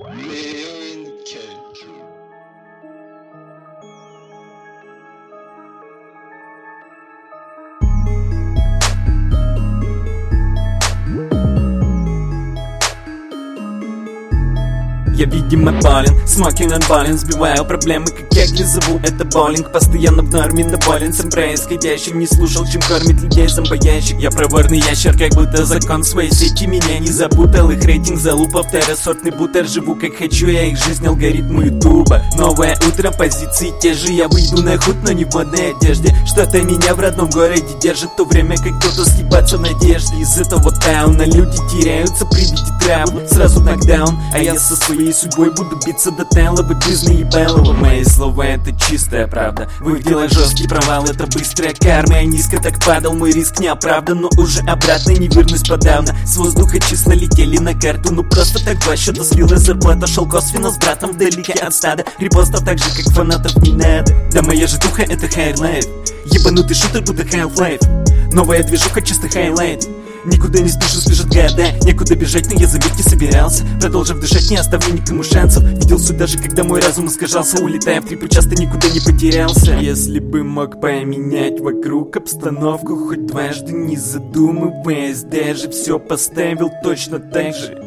Я, видимо, болен, smoking and ballin. Сбиваю проблемы, как я их зову, это боулинг. Постоянно в норме, но болен сам происходящим. Не слушал, чем кормит людей зомбоящик. Я проворный ящер, как будто закон своей сети меня не запутал. Их рейтинг залупа, второсортный бутер. Живу как хочу, я их жизнь, алгоритму ютуба. Новое утро, позиции те же. Я выйду на худ, но не в модной одежде. Что-то меня в родном городе держит, в то время как кто-то съебаться в надежде. Из этого тауна люди теряются при виде травмы. Сразу нокдаун, а я со своей судьбой буду биться до тела. Вы бизнес ебалово. Мои слова это чистая правда. Выглядела жесткий провал, это быстрая карма. Я низко так падал, мой риск не оправдан. Но уже обратно не вернусь подавно. С воздуха чисто летели на карту. Ну просто так два счета слилась зарплата. Шел косвенно с братом вдалеке от стада. Репостов так же как фанатов не надо. Да моя же духа это хайлайт. Ебанутый шутер будто Half-Life. Новая движуха чисто хайлайт. Никуда не спешу, спешат года. Некуда бежать, но я забить не собирался. Продолжив дышать, не оставлю никому шансов. Видел суть даже когда мой разум искажался. Улетая в трипы, часто никуда не потерялся. Если бы мог поменять вокруг обстановку хоть дважды, не задумываясь, даже все поставил точно так же.